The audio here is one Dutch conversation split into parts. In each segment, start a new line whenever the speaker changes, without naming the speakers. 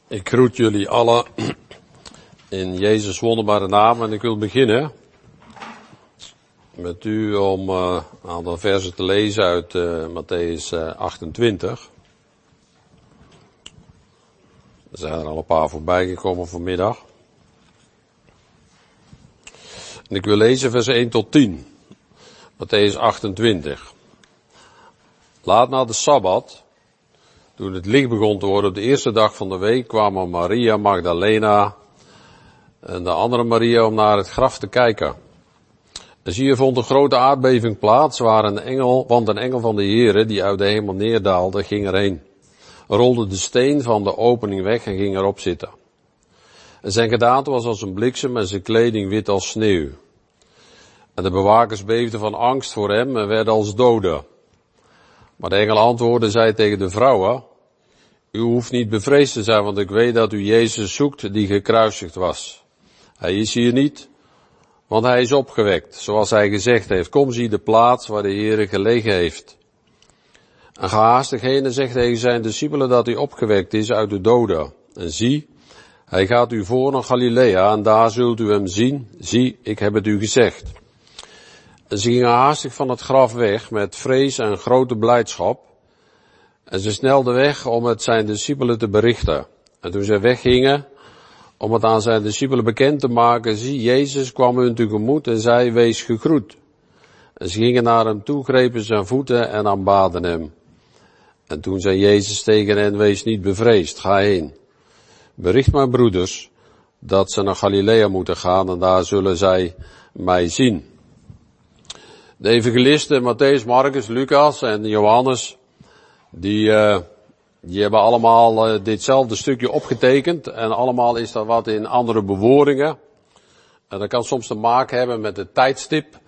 Ik groet jullie allen in Jezus' wonderbare naam en ik wil beginnen met u om een aantal versen te lezen uit Mattheüs 28. Er zijn er al een paar voorbij gekomen vanmiddag. En ik wil lezen vers 1 tot 10. Mattheüs 28. Laat na de Sabbat, toen het licht begon te worden op de eerste dag van de week, kwamen Maria Magdalena en de andere Maria om naar het graf te kijken. En zie, er vond een grote aardbeving plaats, want een engel van de Heere, die uit de hemel neerdaalde, ging erheen. Rolde de steen van de opening weg en ging erop zitten. En zijn gedaante was als een bliksem en zijn kleding wit als sneeuw. En de bewakers beefden van angst voor hem en werden als doden. Maar de engel antwoordde, zei tegen de vrouwen, u hoeft niet bevreesd te zijn, want ik weet dat u Jezus zoekt die gekruisigd was. Hij is hier niet, want hij is opgewekt, zoals hij gezegd heeft. Kom, zie de plaats waar de Heere gelegen heeft. En ga haastig heen en zeg tegen zijn discipelen dat hij opgewekt is uit de doden. En zie, hij gaat u voor naar Galilea en daar zult u hem zien. Zie, ik heb het u gezegd. En ze gingen haastig van het graf weg met vrees en grote blijdschap. En ze snelden weg om het zijn discipelen te berichten. En toen zij weggingen om het aan zijn discipelen bekend te maken, zie, Jezus kwam hun tegemoet en zei, wees gegroet. En ze gingen naar hem toe, grepen zijn voeten en aanbaden hem. En toen zei Jezus tegen hen, wees niet bevreesd, ga heen. Bericht mijn broeders dat ze naar Galilea moeten gaan en daar zullen zij mij zien. De evangelisten Mattheüs, Marcus, Lucas en Johannes, die hebben allemaal ditzelfde stukje opgetekend en allemaal is dat wat in andere bewoordingen. En dat kan soms te maken hebben met het tijdstip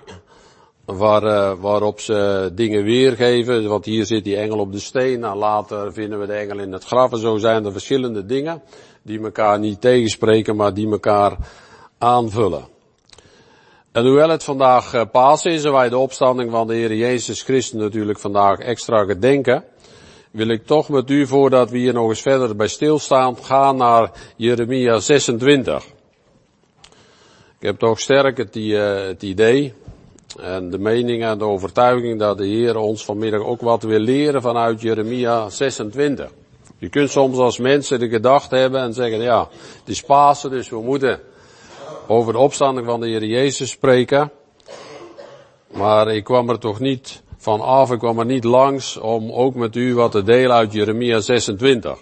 waarop ze dingen weergeven. Want hier zit die engel op de steen en later vinden we de engel in het graf. En zo zijn er verschillende dingen die elkaar niet tegenspreken, maar die elkaar aanvullen. En hoewel het vandaag Pasen is en wij de opstanding van de Heer Jezus Christus natuurlijk vandaag extra gedenken, wil ik toch met u, voordat we hier nog eens verder bij stilstaan, gaan naar Jeremia 26. Ik heb toch sterk het idee en de mening en de overtuiging dat de Heer ons vanmiddag ook wat wil leren vanuit Jeremia 26. Je kunt soms als mensen de gedachte hebben en zeggen, ja, het is Pasen, dus we moeten over de opstanding van de Heer Jezus spreken. Maar ik kwam er toch niet van af, ik kwam er niet langs om ook met u wat te delen uit Jeremia 26.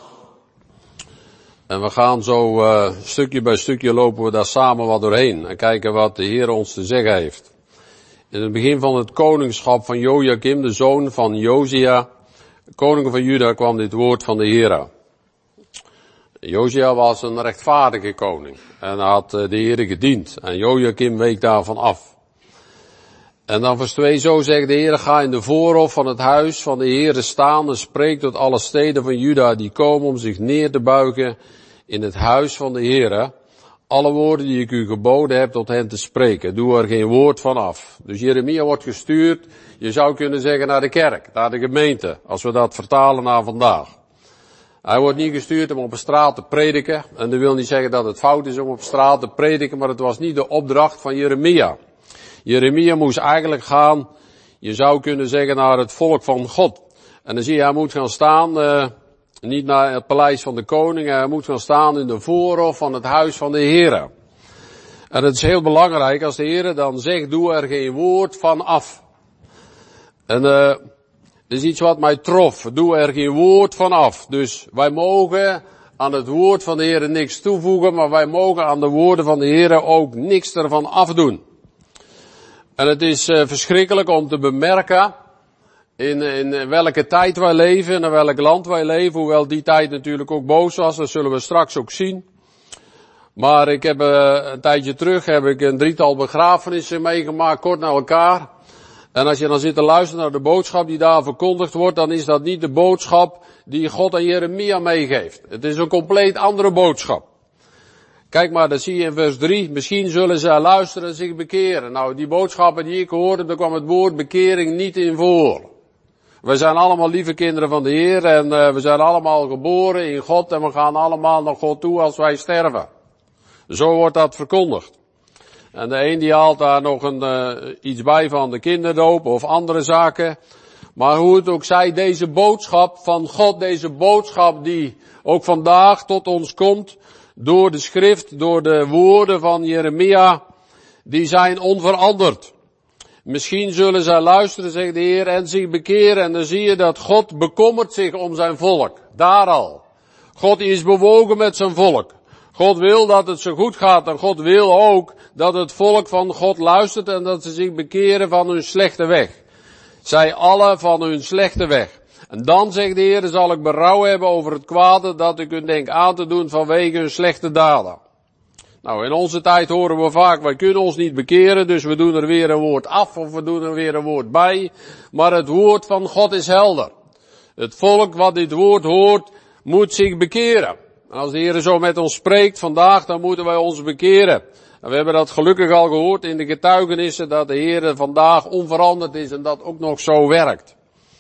En we gaan zo stukje bij stukje lopen we daar samen wat doorheen en kijken wat de Heer ons te zeggen heeft. In het begin van het koningschap van Jojakim, de zoon van Josia, koning van Juda, kwam dit woord van de Heer. Josia was een rechtvaardige koning en had de Heere gediend en Jojakim week daarvan af. En dan vers 2, zo zegt de Heere, ga in de voorhof van het huis van de Heere staan en spreek tot alle steden van Juda die komen om zich neer te buigen in het huis van de Heere. Alle woorden die ik u geboden heb tot hen te spreken, doe er geen woord van af. Dus Jeremia wordt gestuurd, je zou kunnen zeggen naar de kerk, naar de gemeente, als we dat vertalen naar vandaag. Hij wordt niet gestuurd om op een straat te prediken. En dat wil niet zeggen dat het fout is om op straat te prediken, maar het was niet de opdracht van Jeremia. Jeremia moest eigenlijk gaan, je zou kunnen zeggen, naar het volk van God. En dan zie je, hij moet gaan staan, niet naar het paleis van de koning, hij moet gaan staan in de voorhof van het huis van de Heere. En het is heel belangrijk, als de Heere dan zegt, doe er geen woord van af. En dat is iets wat mij trof. Doe er geen woord van af. Dus wij mogen aan het woord van de Heere niks toevoegen, maar wij mogen aan de woorden van de Heere ook niks ervan afdoen. En het is verschrikkelijk om te bemerken in welke tijd wij leven en in welk land wij leven, hoewel die tijd natuurlijk ook boos was, dat zullen we straks ook zien. Maar ik heb een tijdje terug een drietal begrafenissen meegemaakt, kort na elkaar. En als je dan zit te luisteren naar de boodschap die daar verkondigd wordt, dan is dat niet de boodschap die God aan Jeremia meegeeft. Het is een compleet andere boodschap. Kijk maar, dat zie je in vers 3. Misschien zullen zij luisteren en zich bekeren. Nou, die boodschappen die ik hoorde, daar kwam het woord bekering niet in voor. We zijn allemaal lieve kinderen van de Heer en we zijn allemaal geboren in God en we gaan allemaal naar God toe als wij sterven. Zo wordt dat verkondigd. En de een die haalt daar nog iets bij van de kinderdoop of andere zaken. Maar hoe het ook zij, deze boodschap van God, deze boodschap die ook vandaag tot ons komt, door de schrift, door de woorden van Jeremia, die zijn onveranderd. Misschien zullen zij luisteren, zegt de Heer, en zich bekeren. En dan zie je dat God bekommert zich om zijn volk. Daar al. God is bewogen met zijn volk. God wil dat het zo goed gaat en God wil ook dat het volk van God luistert en dat ze zich bekeren van hun slechte weg. Zij alle van hun slechte weg. En dan, zegt de Heer, zal ik berouw hebben over het kwade dat ik hun denk aan te doen vanwege hun slechte daden. Nou, in onze tijd horen we vaak, wij kunnen ons niet bekeren, dus we doen er weer een woord af of we doen er weer een woord bij. Maar het woord van God is helder. Het volk wat dit woord hoort, moet zich bekeren. En als de Heer zo met ons spreekt vandaag, dan moeten wij ons bekeren. En we hebben dat gelukkig al gehoord in de getuigenissen, dat de Heer vandaag onveranderd is en dat ook nog zo werkt.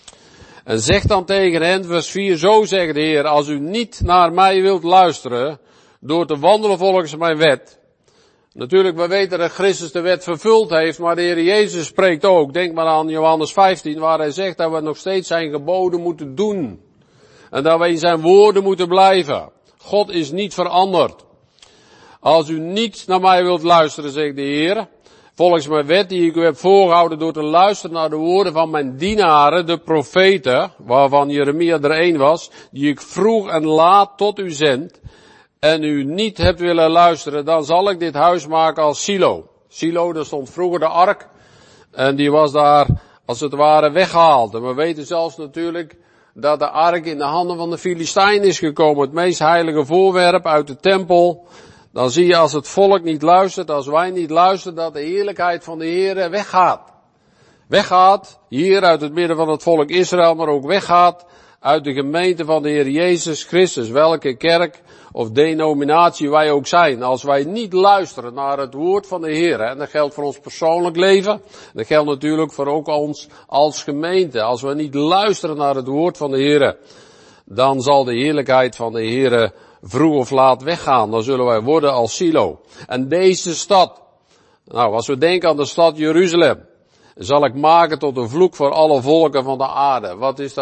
En zegt dan tegen hen, vers 4, zo zegt de Heer, als u niet naar mij wilt luisteren, door te wandelen volgens mijn wet. Natuurlijk, we weten dat Christus de wet vervuld heeft, maar de Heer Jezus spreekt ook. Denk maar aan Johannes 15, waar hij zegt dat we nog steeds zijn geboden moeten doen. En dat we in zijn woorden moeten blijven. God is niet veranderd. Als u niet naar mij wilt luisteren, zegt de Heer, volgens mijn wet die ik u heb voorgehouden door te luisteren naar de woorden van mijn dienaren, de profeten, waarvan Jeremia er een was, die ik vroeg en laat tot u zend, en u niet hebt willen luisteren, dan zal ik dit huis maken als Silo. Silo, daar stond vroeger de ark, en die was daar als het ware weggehaald. En we weten zelfs natuurlijk dat de ark in de handen van de Filistijn is gekomen, het meest heilige voorwerp uit de tempel. Dan zie je als het volk niet luistert, als wij niet luisteren, dat de heerlijkheid van de Heer weggaat. Weggaat, hier uit het midden van het volk Israël, maar ook weggaat uit de gemeente van de Heer Jezus Christus, welke kerk of denominatie wij ook zijn. Als wij niet luisteren naar het woord van de Heer, en dat geldt voor ons persoonlijk leven, dat geldt natuurlijk voor ook ons als gemeente. Als we niet luisteren naar het woord van de Heer, dan zal de heerlijkheid van de Heer vroeg of laat weggaan. Dan zullen wij worden als Silo. En deze stad, nou, als we denken aan de stad Jeruzalem, zal ik maken tot een vloek voor alle volken van de aarde.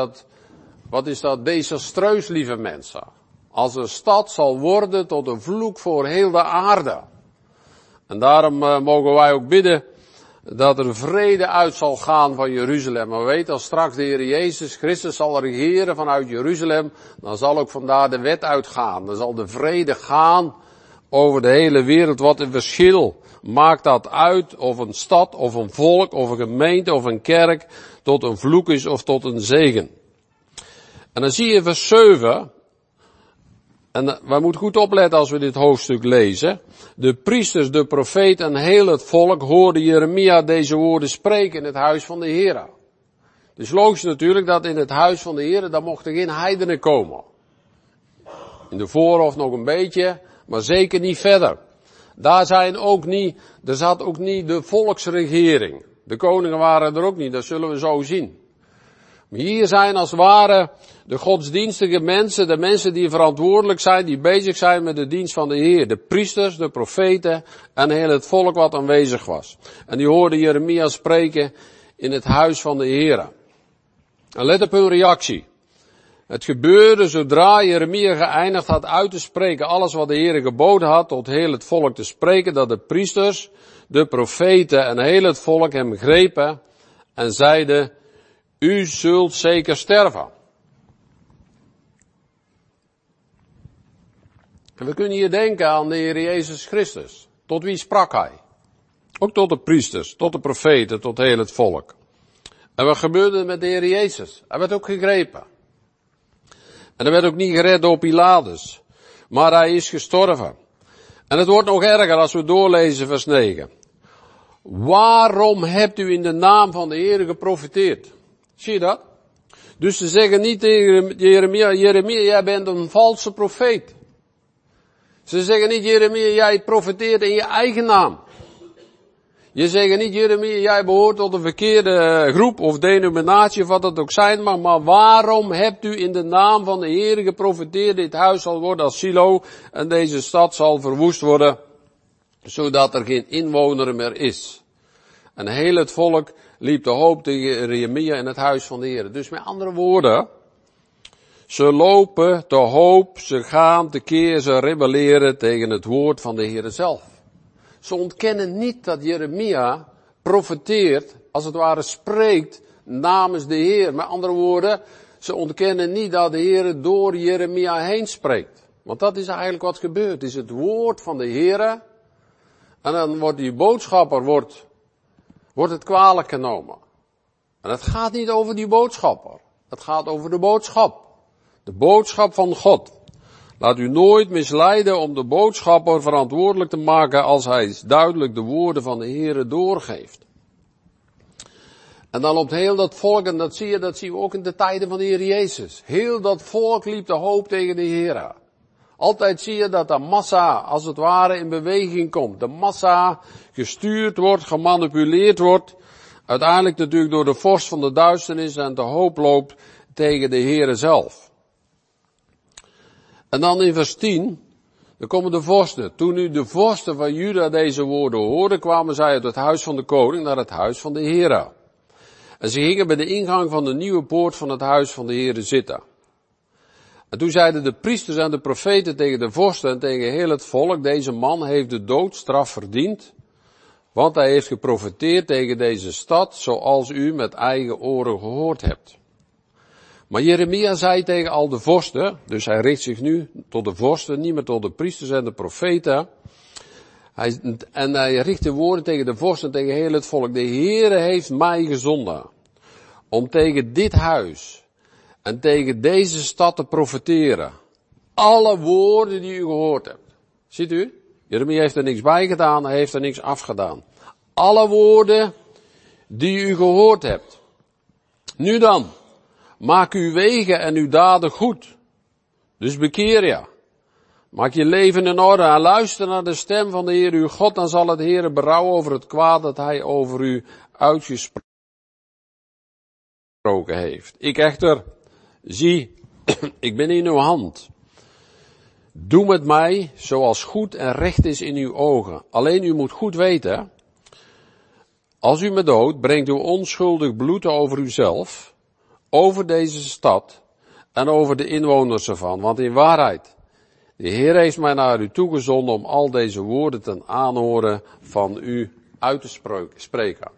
Wat is dat desastreus, lieve mensen. Als een stad zal worden tot een vloek voor heel de aarde. En daarom mogen wij ook bidden dat er vrede uit zal gaan van Jeruzalem. Maar weet, als straks de Heer Jezus Christus zal regeren vanuit Jeruzalem, dan zal ook vandaar de wet uitgaan. Dan zal de vrede gaan over de hele wereld. Wat een verschil maakt dat uit of een stad of een volk of een gemeente of een kerk tot een vloek is of tot een zegen. En dan zie je vers 7, en wij moeten goed opletten als we dit hoofdstuk lezen. De priesters, de profeet en heel het volk hoorden Jeremia deze woorden spreken in het huis van de Heer. Dus logisch natuurlijk dat in het huis van de Heer, daar mochten geen heidenen komen. In de voorhof nog een beetje, maar zeker niet verder. Er zat ook niet de volksregering. De koningen waren er ook niet, dat zullen we zo zien. Maar hier zijn als het ware de godsdienstige mensen, de mensen die verantwoordelijk zijn, die bezig zijn met de dienst van de Heer. De priesters, de profeten en heel het volk wat aanwezig was. En die hoorden Jeremia spreken in het huis van de Heer. En let op hun reactie. Het gebeurde zodra Jeremia geëindigd had uit te spreken alles wat de Heer geboden had tot heel het volk te spreken, dat de priesters, de profeten en heel het volk hem grepen en zeiden, u zult zeker sterven. En we kunnen hier denken aan de Heer Jezus Christus. Tot wie sprak hij? Ook tot de priesters, tot de profeten, tot heel het volk. En wat gebeurde met de Heer Jezus? Hij werd ook gegrepen. En hij werd ook niet gered door Pilatus. Maar hij is gestorven. En het wordt nog erger als we doorlezen vers 9. Waarom hebt u in de naam van de Heer geprofeteerd? Zie je dat? Dus ze zeggen niet tegen Jeremia, jij bent een valse profeet. Ze zeggen niet, Jeremia, jij profeteert in je eigen naam. Je zegt niet, Jeremia, jij behoort tot een verkeerde groep of denominatie of wat het ook zijn mag, maar waarom hebt u in de naam van de Heere geprofeteerd, dit huis zal worden als Silo en deze stad zal verwoest worden, zodat er geen inwoner meer is. En heel het volk liep de hoop tegen Jeremia in het huis van de Heere. Dus met andere woorden, ze lopen te hoop, ze gaan tekeer, ze rebelleren tegen het woord van de Heere zelf. Ze ontkennen niet dat Jeremia profeteert, als het ware spreekt namens de Heer. Met andere woorden, ze ontkennen niet dat de Heer door Jeremia heen spreekt. Want dat is eigenlijk wat gebeurt. Het is het woord van de Heer. En dan wordt die boodschapper, wordt het kwalijk genomen. En het gaat niet over die boodschapper. Het gaat over de boodschap. De boodschap van God. Laat u nooit misleiden om de boodschapper verantwoordelijk te maken als hij duidelijk de woorden van de Heere doorgeeft. En dan loopt heel dat volk, en dat zien we ook in de tijden van de Heer Jezus. Heel dat volk liep de hoop tegen de Heere. Altijd zie je dat de massa als het ware in beweging komt. De massa gestuurd wordt, gemanipuleerd wordt. Uiteindelijk natuurlijk door de vorst van de duisternis en de hoop loopt tegen de Heere zelf. En dan in vers 10, dan komen de vorsten. Toen nu de vorsten van Juda deze woorden hoorden, kwamen zij uit het huis van de koning naar het huis van de Heere. En ze gingen bij de ingang van de nieuwe poort van het huis van de Heere zitten. En toen zeiden de priesters en de profeten tegen de vorsten en tegen heel het volk, deze man heeft de doodstraf verdiend, want hij heeft geprofeteerd tegen deze stad, zoals u met eigen oren gehoord hebt. Maar Jeremia zei tegen al de vorsten, dus hij richt zich nu tot de vorsten, niet meer tot de priesters en de profeten. Hij richt de woorden tegen de vorsten, tegen heel het volk. De Heere heeft mij gezonden om tegen dit huis en tegen deze stad te profeteren. Alle woorden die u gehoord hebt. Ziet u? Jeremia heeft er niks bij gedaan, hij heeft er niks afgedaan. Alle woorden die u gehoord hebt. Nu dan. Maak uw wegen en uw daden goed. Dus bekeer je. Maak je leven in orde en luister naar de stem van de Heer uw God. Dan zal het Heer berouwen over het kwaad dat hij over u uitgesproken heeft. Ik echter, zie, ik ben in uw hand. Doe met mij zoals goed en recht is in uw ogen. Alleen u moet goed weten, als u me doodt, brengt u onschuldig bloed over uzelf, over deze stad en over de inwoners ervan. Want in waarheid, de Heer heeft mij naar u toegezonden om al deze woorden ten aanhoren van u uit te spreken.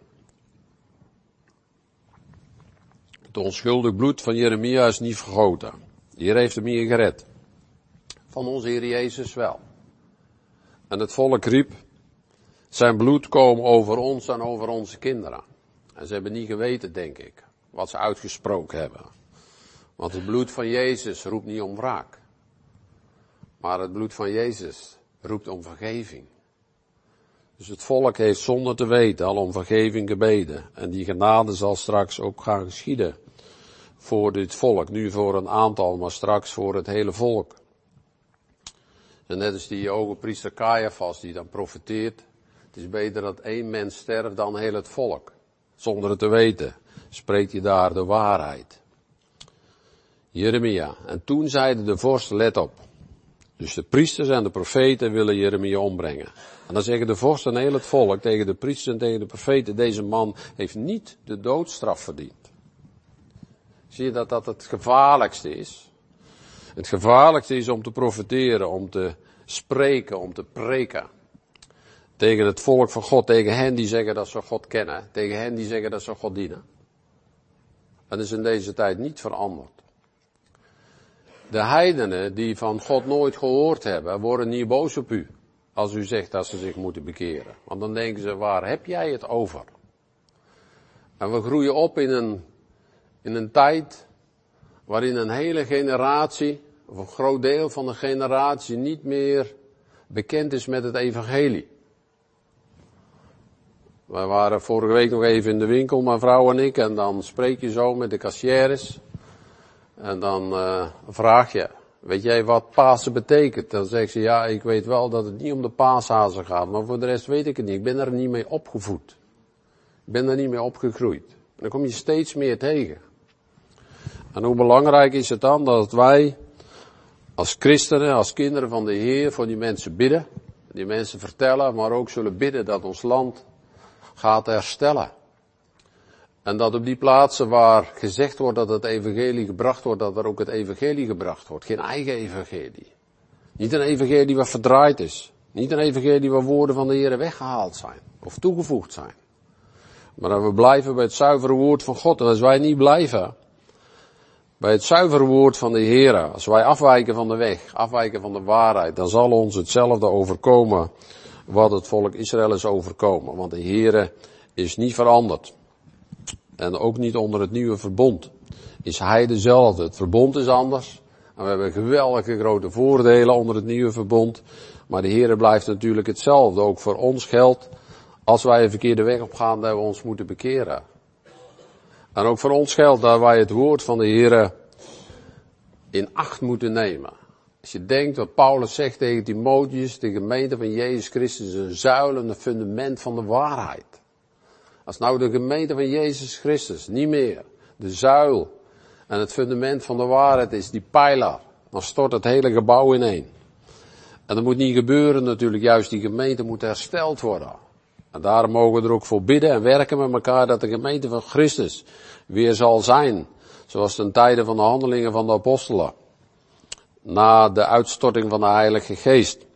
Het onschuldig bloed van Jeremia is niet vergoten. De Heer heeft hem hier gered. Van onze Heer Jezus wel. En het volk riep, zijn bloed komen over ons en over onze kinderen. En ze hebben niet geweten, denk ik, wat ze uitgesproken hebben. Want het bloed van Jezus roept niet om wraak. Maar het bloed van Jezus roept om vergeving. Dus het volk heeft zonder te weten al om vergeving gebeden. En die genade zal straks ook gaan geschieden. Voor dit volk. Nu voor een aantal, maar straks voor het hele volk. En net als die hoge priester Caiaphas die dan profeteert. Het is beter dat één mens sterft dan heel het volk. Zonder het te weten. Spreekt hij daar de waarheid. Jeremia. En toen zeiden de vorsten, let op. Dus de priesters en de profeten willen Jeremia ombrengen. En dan zeggen de vorsten en heel het volk tegen de priesters en tegen de profeten, deze man heeft niet de doodstraf verdiend. Zie je dat dat het gevaarlijkste is? Het gevaarlijkste is om te profeteren, om te spreken, om te preken. Tegen het volk van God, tegen hen die zeggen dat ze God kennen, tegen hen die zeggen dat ze God dienen. En dat is in deze tijd niet veranderd. De heidenen die van God nooit gehoord hebben, worden niet boos op u. Als u zegt dat ze zich moeten bekeren. Want dan denken ze, waar heb jij het over? En we groeien op in een tijd waarin een hele generatie, of een groot deel van de generatie, niet meer bekend is met het evangelie. Wij waren vorige week nog even in de winkel, mijn vrouw en ik, en dan spreek je zo met de kassières. En dan vraag je, weet jij wat Pasen betekent? Dan zegt ze, ja, ik weet wel dat het niet om de paashazen gaat, maar voor de rest weet ik het niet. Ik ben er niet mee opgevoed. Ik ben er niet mee opgegroeid. En dan kom je steeds meer tegen. En hoe belangrijk is het dan dat wij als christenen, als kinderen van de Heer, voor die mensen bidden. Die mensen vertellen, maar ook zullen bidden dat ons land gaat herstellen. En dat op die plaatsen waar gezegd wordt dat het evangelie gebracht wordt, dat er ook het evangelie gebracht wordt. Geen eigen evangelie. Niet een evangelie wat verdraaid is. Niet een evangelie waar woorden van de Heer weggehaald zijn. Of toegevoegd zijn. Maar dat we blijven bij het zuivere woord van God. En als wij niet blijven bij het zuivere woord van de Heer, als wij afwijken van de weg, afwijken van de waarheid, dan zal ons hetzelfde overkomen wat het volk Israël is overkomen. Want de Heer is niet veranderd. En ook niet onder het nieuwe verbond is Hij dezelfde. Het verbond is anders. En we hebben geweldige grote voordelen onder het nieuwe verbond. Maar de Heer blijft natuurlijk hetzelfde. Ook voor ons geldt, als wij een verkeerde weg opgaan, dat we ons moeten bekeren. En ook voor ons geldt dat wij het woord van de Heer in acht moeten nemen. Als je denkt wat Paulus zegt tegen Timotheus, de gemeente van Jezus Christus is een zuil en een fundament van de waarheid. Als nou de gemeente van Jezus Christus niet meer de zuil en het fundament van de waarheid is, die pijler, dan stort het hele gebouw ineen. En dat moet niet gebeuren natuurlijk, juist die gemeente moet hersteld worden. En daarom mogen we er ook voor bidden en werken met elkaar dat de gemeente van Christus weer zal zijn. Zoals ten tijde van de handelingen van de apostelen. Na de uitstorting van de Heilige Geest.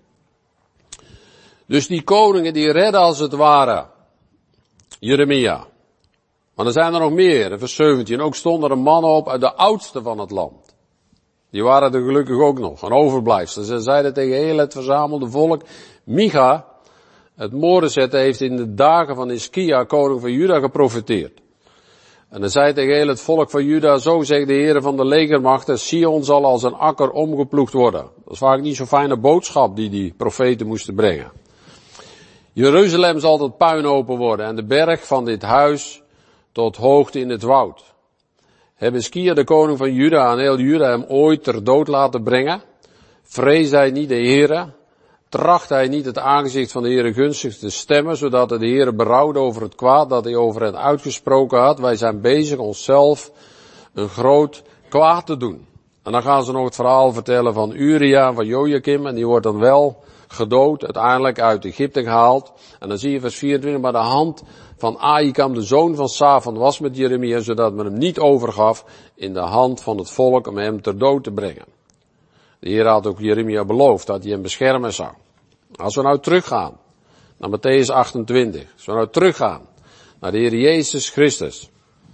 Dus die koningen die redden als het ware Jeremia. Maar er zijn er nog meer, in vers 17. Ook stonden er mannen op uit de oudste van het land. Die waren er gelukkig ook nog, een overblijfsel. Ze zeiden tegen heel het verzamelde volk, Micha, het Moreset, heeft in de dagen van Hiskia, koning van Juda, geprofeteerd. En hij zei tegen heel het volk van Juda, zo zegt de Heer van de legermachten, Sion zal als een akker omgeploegd worden. Dat is vaak niet zo'n fijne boodschap die profeten moesten brengen. Jeruzalem zal tot puinhopen worden en de berg van dit huis tot hoogte in het woud. Hebben Hiskia, de koning van Juda, en heel Juda hem ooit ter dood laten brengen? Vreesde hij niet de Heere? Tracht hij niet het aangezicht van de Heere gunstig te stemmen, zodat de Heere berouwde over het kwaad dat hij over hen uitgesproken had? Wij zijn bezig onszelf een groot kwaad te doen. En dan gaan ze nog het verhaal vertellen van Uria, van Jojakim, en die wordt dan wel gedood, uiteindelijk uit Egypte gehaald. En dan zie je vers 24, maar de hand van Ahikam, de zoon van Safan, was met Jeremia, zodat men hem niet overgaf in de hand van het volk om hem ter dood te brengen. De Heer had ook Jeremia beloofd dat hij hem beschermen zou. Als we nou teruggaan naar Mattheüs 28, als we nou teruggaan naar de Heer Jezus Christus.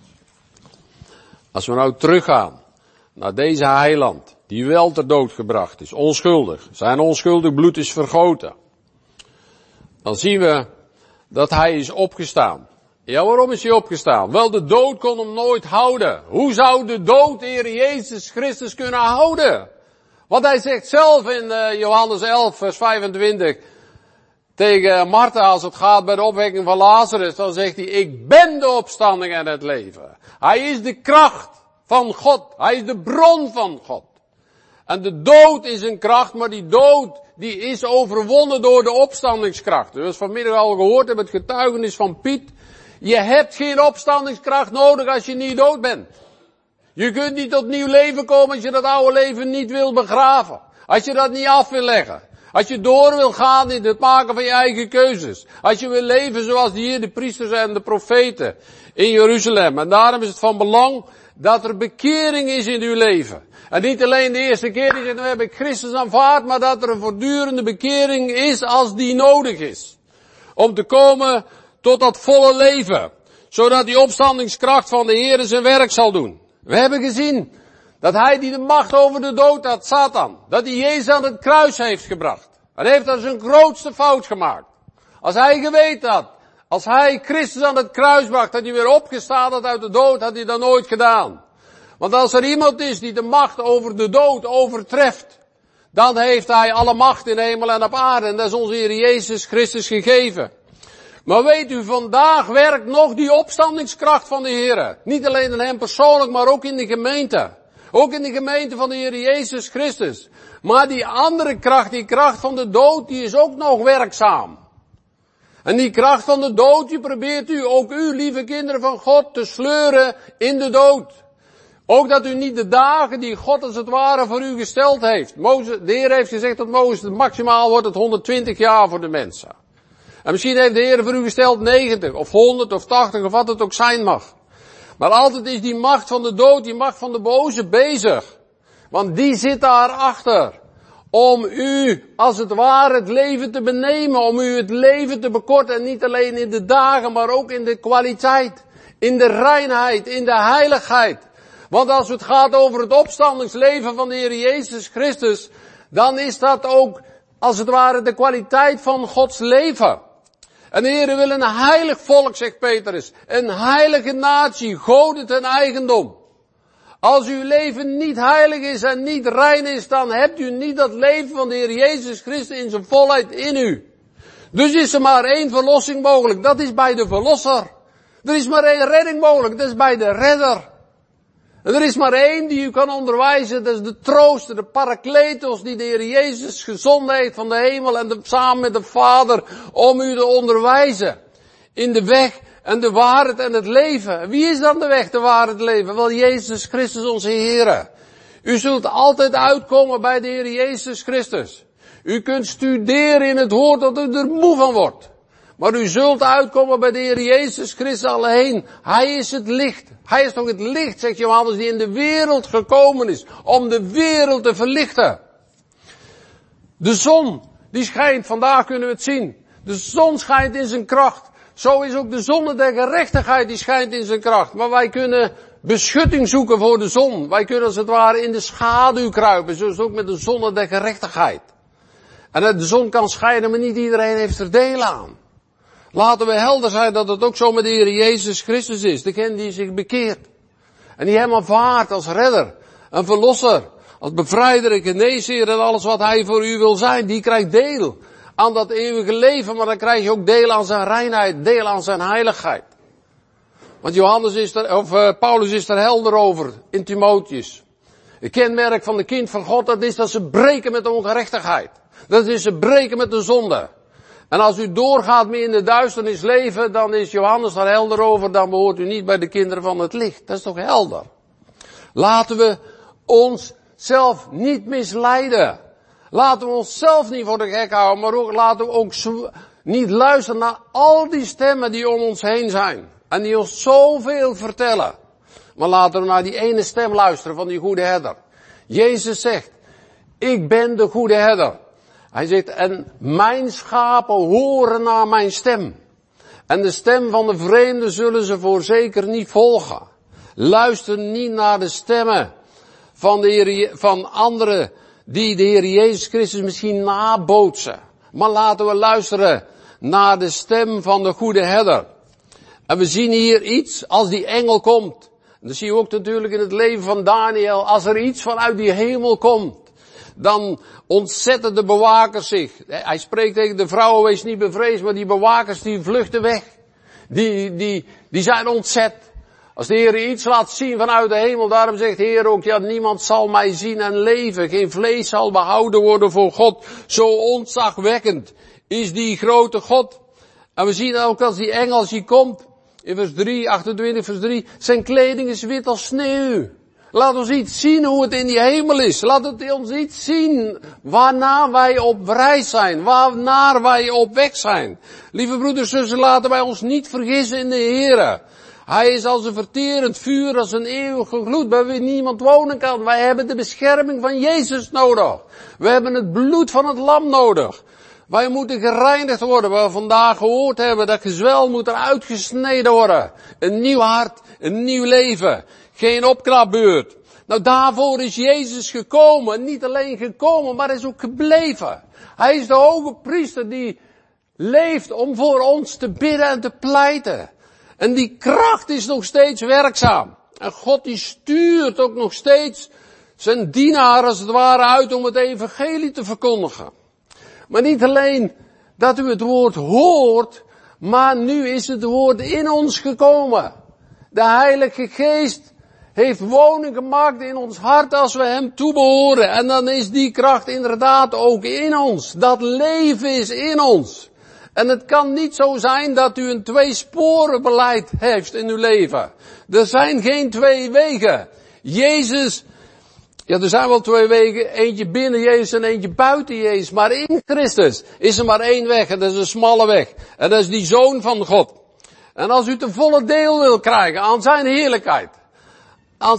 Als we nou teruggaan naar deze heiland, die wel ter dood gebracht is, onschuldig, zijn onschuldig bloed is vergoten. Dan zien we dat hij is opgestaan. Ja, waarom is hij opgestaan? Wel, de dood kon hem nooit houden. Hoe zou de dood de Heer Jezus Christus kunnen houden? Want hij zegt zelf in Johannes 11, vers 25, tegen Martha, als het gaat bij de opwekking van Lazarus, dan zegt hij, ik ben de opstanding en het leven. Hij is de kracht van God. Hij is de bron van God. En de dood is een kracht, maar die dood, die is overwonnen door de opstandingskracht. Dus vanmiddag al gehoord hebben, het getuigenis van Piet. Je hebt geen opstandingskracht nodig als je niet dood bent. Je kunt niet tot nieuw leven komen als je dat oude leven niet wil begraven. Als je dat niet af wil leggen. Als je door wil gaan in het maken van je eigen keuzes. Als je wil leven zoals hier de priesters en de profeten in Jeruzalem. En daarom is het van belang dat er bekering is in uw leven. En niet alleen de eerste keer die zegt, nu heb ik Christus aanvaard, maar dat er een voortdurende bekering is als die nodig is. Om te komen tot dat volle leven. Zodat die opstandingskracht van de Heer zijn werk zal doen. We hebben gezien dat hij die de macht over de dood had, Satan, dat hij Jezus aan het kruis heeft gebracht. En heeft daar zijn grootste fout gemaakt. Als hij geweten had, als hij Christus aan het kruis bracht, dat hij weer opgestaan had uit de dood, had hij dat nooit gedaan. Want als er iemand is die de macht over de dood overtreft, dan heeft hij alle macht in hemel en op aarde. En dat is onze Heer Jezus Christus gegeven. Maar weet u, vandaag werkt nog die opstandingskracht van de Heer. Niet alleen in hem persoonlijk, maar ook in de gemeente. Ook in de gemeente van de Heer Jezus Christus. Maar die andere kracht, die kracht van de dood, die is ook nog werkzaam. En die kracht van de dood, die probeert u, ook u, lieve kinderen van God, te sleuren in de dood. Ook dat u niet de dagen die God als het ware voor u gesteld heeft. De Heer heeft gezegd dat Mozes, maximaal wordt het 120 jaar voor de mensen. En misschien heeft de Heer voor u gesteld 90 of 100 of 80 of wat het ook zijn mag. Maar altijd is die macht van de dood, die macht van de boze bezig. Want die zit daarachter. Om u, als het ware, het leven te benemen. Om u het leven te bekorten. En niet alleen in de dagen, maar ook in de kwaliteit. In de reinheid, in de heiligheid. Want als het gaat over het opstandingsleven van de Heer Jezus Christus, dan is dat ook, als het ware, de kwaliteit van Gods leven. En de Heer wil een heilig volk, zegt Petrus. Een heilige natie, goden ten eigendom. Als uw leven niet heilig is en niet rein is, dan hebt u niet dat leven van de Heer Jezus Christus in zijn volheid in u. Dus is er maar één verlossing mogelijk. Dat is bij de verlosser. Er is maar één redding mogelijk. Dat is bij de redder. En er is maar één die u kan onderwijzen. Dat is de trooster, de parakletos die de Heer Jezus gezonden heeft van de hemel en samen met de Vader om u te onderwijzen. In de weg en de waarheid en het leven. En wie is dan de weg, de waarheid en het leven? Wel, Jezus Christus onze Heer. U zult altijd uitkomen bij de Heer Jezus Christus. U kunt studeren in het woord dat u er moe van wordt. Maar u zult uitkomen bij de Heer Jezus Christus alleen. Hij is het licht. Hij is toch het licht, zegt Johannes, die in de wereld gekomen is. Om de wereld te verlichten. De zon, die schijnt, vandaag kunnen we het zien. De zon schijnt in zijn kracht. Zo is ook de zon der gerechtigheid, die schijnt in zijn kracht. Maar wij kunnen beschutting zoeken voor de zon. Wij kunnen als het ware in de schaduw kruipen. Zo is het ook met de zon der gerechtigheid. En de zon kan schijnen, maar niet iedereen heeft er deel aan. Laten we helder zijn dat het ook zo met de Heer Jezus Christus is. Degene die zich bekeert. En die hem aanvaardt als redder. Een verlosser. Als bevrijder, een geneesheer en alles wat hij voor u wil zijn. Die krijgt deel aan dat eeuwige leven. Maar dan krijg je ook deel aan zijn reinheid. Deel aan zijn heiligheid. Want Paulus is er helder over in Timotheus. Het kenmerk van de kind van God, dat is dat ze breken met de ongerechtigheid. Dat is ze breken met de zonde. En als u doorgaat mee in de duisternis leven, dan is Johannes daar helder over, dan behoort u niet bij de kinderen van het licht. Dat is toch helder? Laten we onszelf niet misleiden. Laten we onszelf niet voor de gek houden, maar ook laten we ook niet luisteren naar al die stemmen die om ons heen zijn. En die ons zoveel vertellen. Maar laten we naar die ene stem luisteren van die goede herder. Jezus zegt, ik ben de goede herder. Hij zegt, en mijn schapen horen naar mijn stem. En de stem van de vreemde zullen ze voorzeker niet volgen. Luister niet naar de stemmen van anderen die de Heer Jezus Christus misschien nabootsen. Maar laten we luisteren naar de stem van de goede herder. En we zien hier iets, als die engel komt. En dat zie je ook natuurlijk in het leven van Daniel. Als er iets vanuit die hemel komt, dan ontzetten de bewakers zich. Hij spreekt tegen de vrouwen, wees niet bevreesd, maar die bewakers die vluchten weg. Die zijn ontzet. Als de Heer iets laat zien vanuit de hemel, daarom zegt de Heer ook, ja, niemand zal mij zien en leven. Geen vlees zal behouden worden voor God. Zo ontzagwekkend is die grote God. En we zien ook als die engel, als hij komt, in vers 3, 28 vers 3, zijn kleding is wit als sneeuw. Laat ons iets zien hoe het in die hemel is. Laat het ons iets zien waarnaar wij op reis zijn. Waarnaar wij op weg zijn. Lieve broeders en zussen, laten wij ons niet vergissen in de Heere. Hij is als een verterend vuur, als een eeuwige gloed, bij wie niemand wonen kan. Wij hebben de bescherming van Jezus nodig. We hebben het bloed van het lam nodig. Wij moeten gereinigd worden. We vandaag gehoord hebben, dat gezwel moet eruit gesneden worden. Een nieuw hart, een nieuw leven. Geen opknapbeurt. Nou, daarvoor is Jezus gekomen. Niet alleen gekomen, maar hij is ook gebleven. Hij is de hoge priester die leeft om voor ons te bidden en te pleiten. En die kracht is nog steeds werkzaam. En God die stuurt ook nog steeds zijn dienaar als het ware uit om het evangelie te verkondigen. Maar niet alleen dat u het woord hoort, maar nu is het woord in ons gekomen. De Heilige Geest heeft woning gemaakt in ons hart als we hem toebehoren. En dan is die kracht inderdaad ook in ons. Dat leven is in ons. En het kan niet zo zijn dat u een tweesporenbeleid heeft in uw leven. Er zijn geen twee wegen. Jezus, ja, er zijn wel twee wegen, eentje binnen Jezus en eentje buiten Jezus. Maar in Christus is er maar één weg en dat is een smalle weg. En dat is die Zoon van God. En als u ten volle deel wil krijgen aan zijn heerlijkheid, aan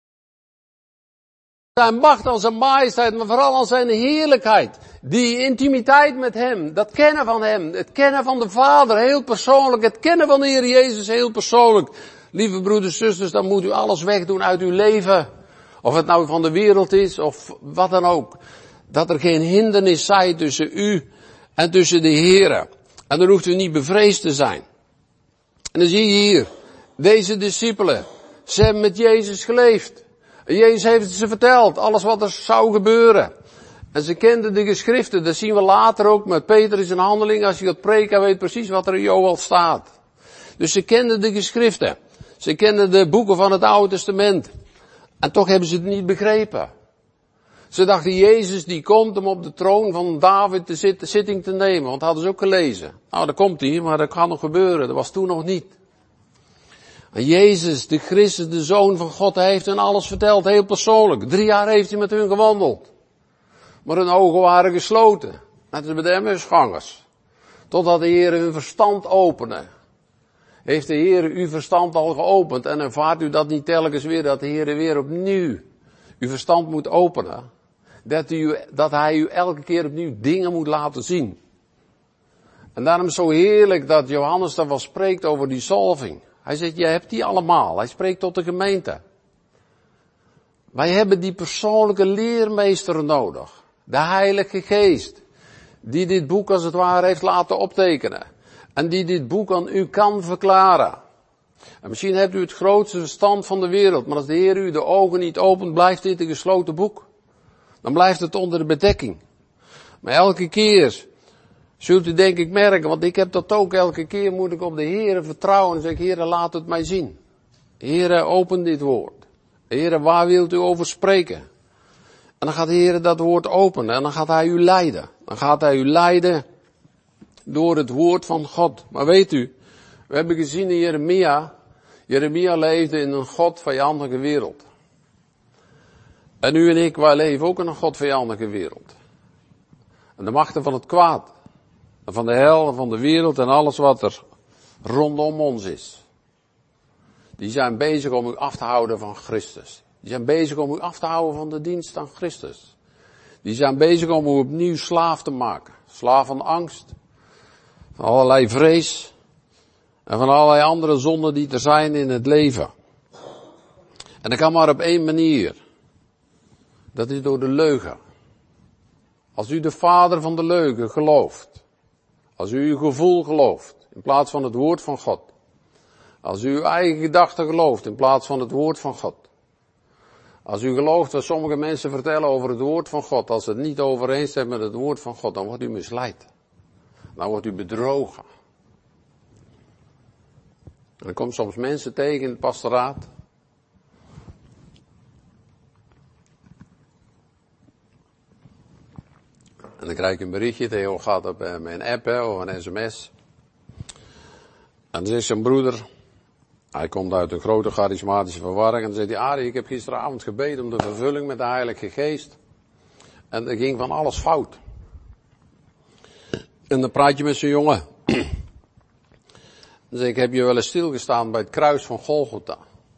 zijn macht, aan zijn majesteit, maar vooral aan zijn heerlijkheid. Die intimiteit met hem, dat kennen van hem, het kennen van de Vader heel persoonlijk, het kennen van de Heer Jezus heel persoonlijk. Lieve broeders en zusters, dan moet u alles wegdoen uit uw leven. Of het nou van de wereld is, of wat dan ook. Dat er geen hindernis zij tussen u en tussen de Heer. En dan hoeft u niet bevreesd te zijn. En dan zie je hier, deze discipelen, ze hebben met Jezus geleefd. En Jezus heeft het ze verteld, alles wat er zou gebeuren. En ze kenden de geschriften, dat zien we later ook met Petrus in Handelingen. Als je gaat preken, weet precies wat er in Joël staat. Dus ze kenden de geschriften. Ze kenden de boeken van het Oude Testament. En toch hebben ze het niet begrepen. Ze dachten, Jezus die komt om op de troon van David de zitting te nemen. Want dat hadden ze ook gelezen. Nou, daar komt hij, maar dat kan nog gebeuren. Dat was toen nog niet. En Jezus, de Christus, de Zoon van God, hij heeft hen alles verteld, heel persoonlijk. 3 jaar heeft hij met hun gewandeld. Maar hun ogen waren gesloten. Net als bij de Emmausgangers. Totdat de Heer hun verstand opende. Heeft de Heer uw verstand al geopend en ervaart u dat niet telkens weer, dat de Heer weer opnieuw uw verstand moet openen. Dat hij u elke keer opnieuw dingen moet laten zien. En daarom is het zo heerlijk dat Johannes daarvan spreekt over die zalving. Hij zegt, je hebt die allemaal. Hij spreekt tot de gemeente. Wij hebben die persoonlijke leermeester nodig. De Heilige Geest. Die dit boek als het ware heeft laten optekenen. En die dit boek aan u kan verklaren. En misschien hebt u het grootste verstand van de wereld. Maar als de Heer u de ogen niet opent, blijft dit een gesloten boek. Dan blijft het onder de bedekking. Maar elke keer zult u denk ik merken, want ik heb dat ook, elke keer moet ik op de Heer vertrouwen en zeg, Heer, laat het mij zien. Heer, open dit woord. Heer, waar wilt u over spreken? En dan gaat de Heer dat woord openen en dan gaat Hij u leiden. Dan gaat Hij u leiden door het woord van God. Maar weet u, we hebben gezien in Jeremia. Jeremia leefde in een godvijandige wereld. En u en ik, wij leven ook in een godvijandige wereld. En de machten van het kwaad. En van de hel en van de wereld en alles wat er rondom ons is. Die zijn bezig om u af te houden van Christus. Die zijn bezig om u af te houden van de dienst aan Christus. Die zijn bezig om u opnieuw slaaf te maken. Slaaf van angst. Van allerlei vrees. En van allerlei andere zonden die er zijn in het leven. En dat kan maar op één manier. Dat is door de leugen. Als u de vader van de leugen gelooft. Als u uw gevoel gelooft. In plaats van het woord van God. Als u uw eigen gedachten gelooft. In plaats van het woord van God. Als u gelooft wat sommige mensen vertellen over het woord van God. Als het niet overeenstemt met het woord van God. Dan wordt u misleid. Dan wordt u bedrogen. En er komen soms mensen tegen in het pastoraat. En dan krijg ik een berichtje, Theo gaat op mijn app of een sms. En dan zegt zijn broeder, hij komt uit een grote charismatische verwarring. En dan zegt hij, Arie, ik heb gisteravond gebeden om de vervulling met de Heilige Geest. En er ging van alles fout. En dan praat je met zo'n jongen. Dan zeg ik, heb je wel eens stilgestaan bij het kruis van Golgotha?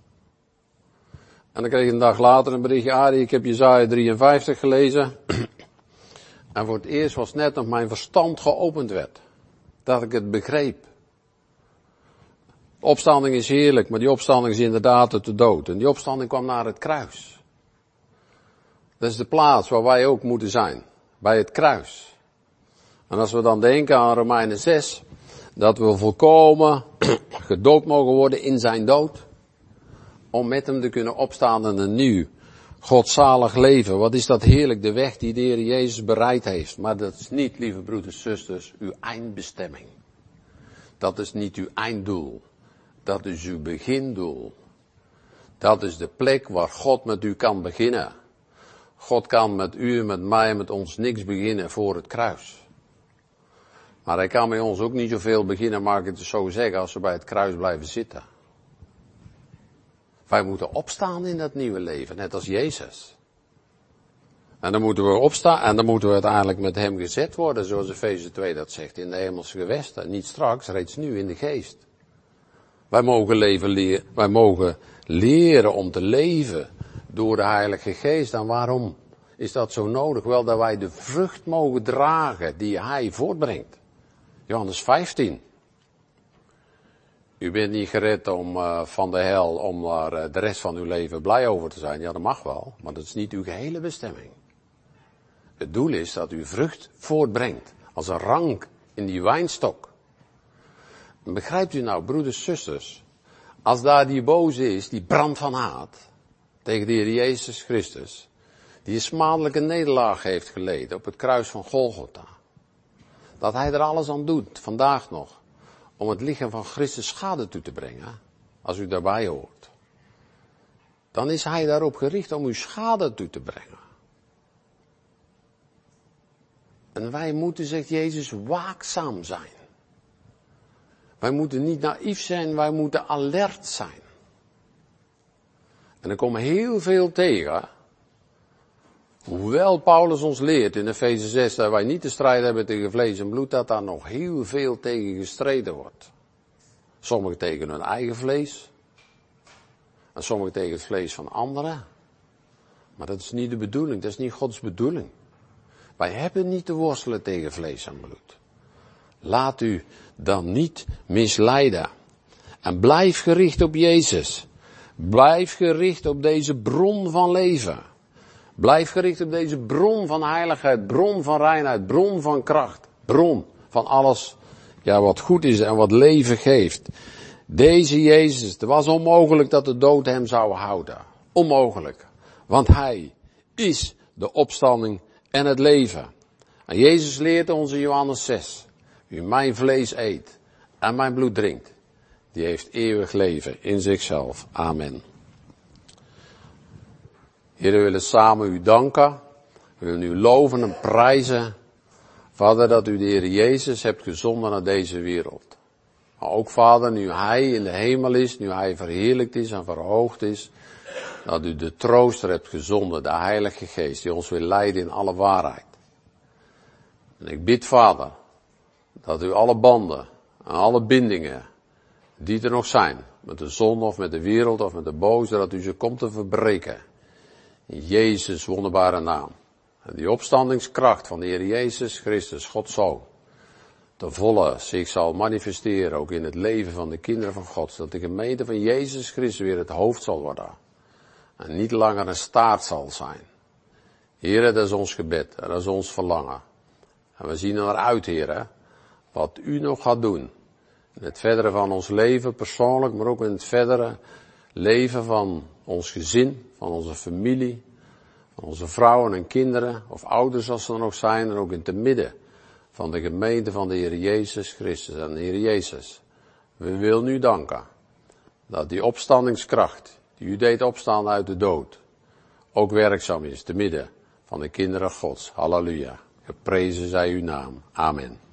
En dan kreeg ik een dag later een berichtje, Arie, ik heb Jesaja 53 gelezen. En voor het eerst was net dat mijn verstand geopend werd. Dat ik het begreep. Opstanding is heerlijk, maar die opstanding is inderdaad de dood. En die opstanding kwam naar het kruis. Dat is de plaats waar wij ook moeten zijn. Bij het kruis. En als we dan denken aan Romeinen 6, dat we volkomen gedoopt mogen worden in zijn dood. Om met hem te kunnen opstaan in een nieuw godzalig leven. Wat is dat heerlijk, de weg die de Heer Jezus bereid heeft. Maar dat is niet, lieve broeders en zusters, uw eindbestemming. Dat is niet uw einddoel. Dat is uw begindoel. Dat is de plek waar God met u kan beginnen. God kan met u, met mij, met ons niks beginnen voor het kruis. Maar hij kan met ons ook niet zoveel beginnen, mag ik het zo zeggen, als we bij het kruis blijven zitten. Wij moeten opstaan in dat nieuwe leven, net als Jezus. En dan moeten we opstaan en dan moeten we uiteindelijk met hem gezet worden, zoals Efeze 2 dat zegt, in de hemelse gewesten. Niet straks, reeds nu in de geest. Wij mogen leren om te leven door de Heilige Geest. En waarom is dat zo nodig? Wel, dat wij de vrucht mogen dragen die hij voortbrengt. Johannes 15. U bent niet gered van de hel om daar de rest van uw leven blij over te zijn. Ja, dat mag wel, maar dat is niet uw gehele bestemming. Het doel is dat u vrucht voortbrengt, als een rank in die wijnstok. Begrijpt u nou, broeders, zusters, als daar die boze is, die brand van haat, tegen de Heer Jezus Christus, die een smadelijke nederlaag heeft geleden op het kruis van Golgotha, dat hij er alles aan doet, vandaag nog, om het lichaam van Christus schade toe te brengen, als u daarbij hoort, dan is hij daarop gericht om u schade toe te brengen. En wij moeten, zegt Jezus, waakzaam zijn. Wij moeten niet naïef zijn, wij moeten alert zijn. En er komen heel veel tegen. Hoewel Paulus ons leert in Efeze 6 dat wij niet te strijden hebben tegen vlees en bloed, dat daar nog heel veel tegen gestreden wordt. Sommigen tegen hun eigen vlees. En sommigen tegen het vlees van anderen. Maar dat is niet de bedoeling, dat is niet Gods bedoeling. Wij hebben niet te worstelen tegen vlees en bloed. Laat u dan niet misleiden. En blijf gericht op Jezus. Blijf gericht op deze bron van leven. Blijf gericht op deze bron van heiligheid, bron van reinheid, bron van kracht. Bron van alles, ja, wat goed is en wat leven geeft. Deze Jezus, het was onmogelijk dat de dood hem zou houden. Onmogelijk. Want hij is de opstanding en het leven. En Jezus leert ons in Johannes 6. Wie mijn vlees eet en mijn bloed drinkt, die heeft eeuwig leven in zichzelf. Amen. Heer, we willen samen u danken. We willen u loven en prijzen. Vader, dat u de Heer Jezus hebt gezonden naar deze wereld. Maar ook, Vader, nu hij in de hemel is, nu hij verheerlijkt is en verhoogd is, dat u de trooster hebt gezonden, de Heilige Geest, die ons wil leiden in alle waarheid. En ik bid, Vader, dat u alle banden en alle bindingen die er nog zijn, met de zon of met de wereld of met de boze, dat u ze komt te verbreken. In Jezus' wonderbare naam. En die opstandingskracht van de Heer Jezus Christus, Gods Zoon, te volle zich zal manifesteren, ook in het leven van de kinderen van God, zodat de gemeente van Jezus Christus weer het hoofd zal worden. En niet langer een staart zal zijn. Heere, dat is ons gebed en dat is ons verlangen. En we zien er naar uit, Heere, wat u nog gaat doen. In het verdere van ons leven persoonlijk, maar ook in het verdere leven van ons gezin, van onze familie, van onze vrouwen en kinderen, of ouders als ze er nog zijn, en ook in het midden van de gemeente van de Heer Jezus Christus. En de Heer Jezus, we willen u danken dat die opstandingskracht, die u deed opstaan uit de dood, ook werkzaam is te midden van de kinderen Gods. Halleluja. Geprezen zij uw naam. Amen.